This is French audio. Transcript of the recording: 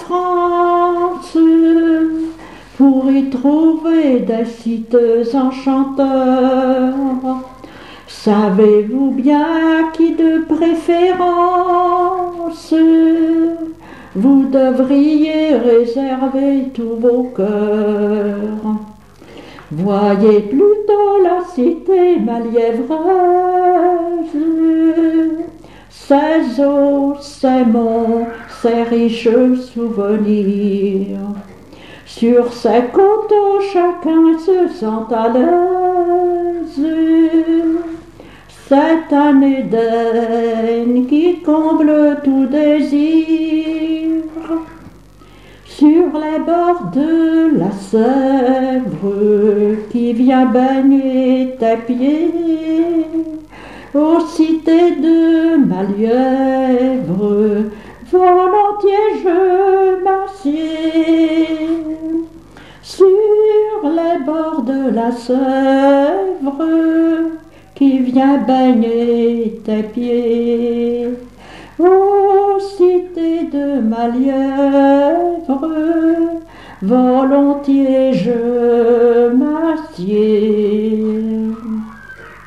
France pour y trouver des sites enchanteurs. Savez-vous bien qui de préférence vous devriez réserver tous vos cœurs? Voyez plutôt la cité malliévreuse, ses eaux, ses monts, ses riches souvenirs. Sur ses coteaux chacun se sent à l'aise. C'est un Éden qui comble tout désir. Sur les bords de la Sèvre qui vient baigner tes pieds, aux cités de Mallièvre, volontiers je m'assieds. Sur les bords de la Sèvre qui vient baigner tes pieds, ô cité de Mallièvre, volontiers je m'assieds.